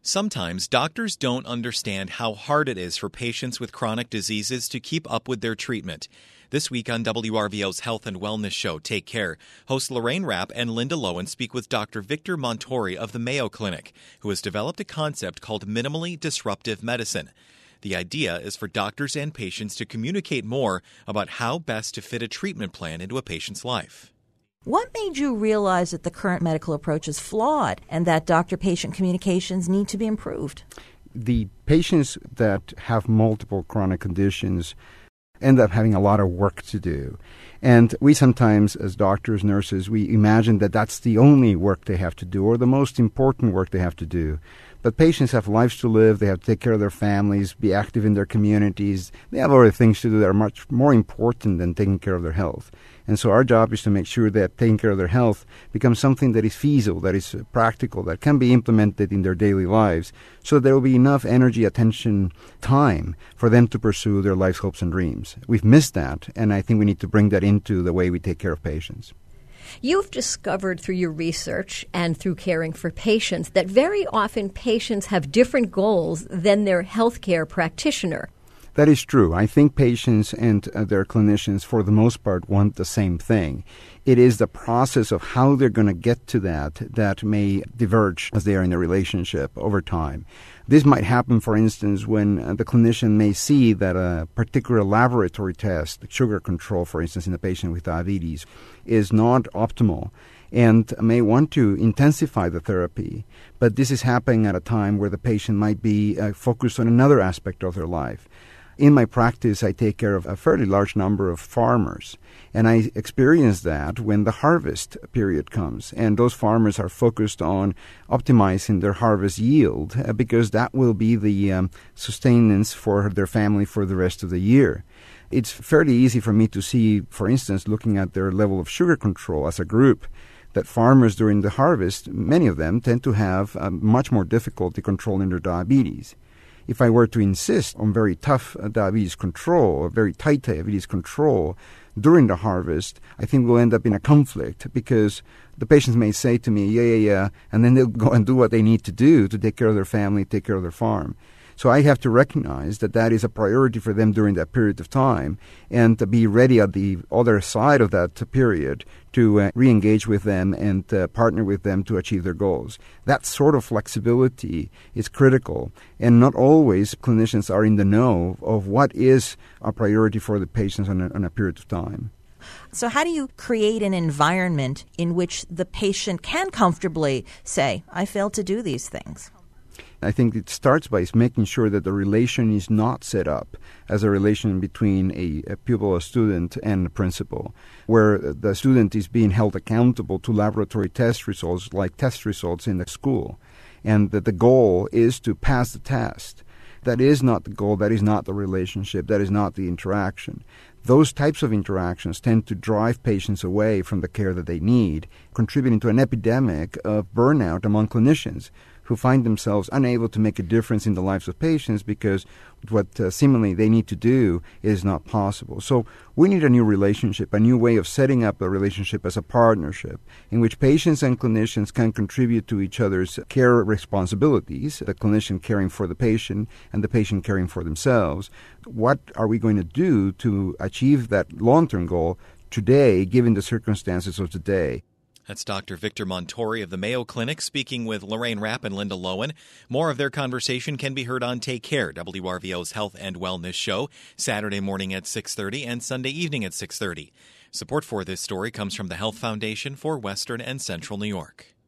Sometimes doctors don't understand how hard it is for patients with chronic diseases to keep up with their treatment. This week on WRVO's Health and Wellness Show, Take Care, hosts Lorraine Rapp and Linda Lowen speak with Dr. Victor Montori of the Mayo Clinic, who has developed a concept called minimally disruptive medicine. The idea is for doctors and patients to communicate more about how best to fit a treatment plan into a patient's life. What made you realize that the current medical approach is flawed and that doctor-patient communications need to be improved? The patients that have multiple chronic conditions end up having a lot of work to do. And we sometimes, as doctors, nurses, we imagine that that's the only work they have to do or the most important work they have to do. But patients have lives to live. They have to take care of their families, be active in their communities. They have other things to do that are much more important than taking care of their health. And so our job is to make sure that taking care of their health becomes something that is feasible, that is practical, that can be implemented in their daily lives, so there will be enough energy, attention, time for them to pursue their life's hopes and dreams. We've missed that, and I think we need to bring that into the way we take care of patients. You've discovered through your research and through caring for patients that very often patients have different goals than their healthcare practitioner. That is true. I think patients and their clinicians, for the most part, want the same thing. It is the process of how they're going to get to that may diverge as they are in a relationship over time. This might happen, for instance, when the clinician may see that a particular laboratory test, sugar control, for instance, in a patient with diabetes, is not optimal and may want to intensify the therapy. But this is happening at a time where the patient might be focused on another aspect of their life. In my practice, I take care of a fairly large number of farmers, and I experience that when the harvest period comes, and those farmers are focused on optimizing their harvest yield because that will be the sustenance for their family for the rest of the year. It's fairly easy for me to see, for instance, looking at their level of sugar control as a group, that farmers during the harvest, many of them tend to have much more difficulty controlling their diabetes. If I were to insist on very tough diabetes control or very tight diabetes control during the harvest, I think we'll end up in a conflict because the patients may say to me, yeah, and then they'll go and do what they need to do to take care of their family, take care of their farm. So I have to recognize that that is a priority for them during that period of time and to be ready at the other side of that period to re-engage with them and partner with them to achieve their goals. That sort of flexibility is critical, and not always clinicians are in the know of what is a priority for the patients on a period of time. So how do you create an environment in which the patient can comfortably say, I failed to do these things? I think it starts by making sure that the relation is not set up as a relation between a pupil, a student, and a principal, where the student is being held accountable to laboratory test results like test results in the school, and that the goal is to pass the test. That is not the goal. That is not the relationship. That is not the interaction. Those types of interactions tend to drive patients away from the care that they need, contributing to an epidemic of burnout among clinicians who find themselves unable to make a difference in the lives of patients because what seemingly they need to do is not possible. So we need a new relationship, a new way of setting up a relationship as a partnership in which patients and clinicians can contribute to each other's care responsibilities, the clinician caring for the patient and the patient caring for themselves. What are we going to do to achieve that long-term goal today, given the circumstances of today? That's Dr. Victor Montori of the Mayo Clinic speaking with Lorraine Rapp and Linda Lowen. More of their conversation can be heard on Take Care, WRVO's Health and Wellness Show, Saturday morning at 6:30 and Sunday evening at 6:30. Support for this story comes from the Health Foundation for Western and Central New York.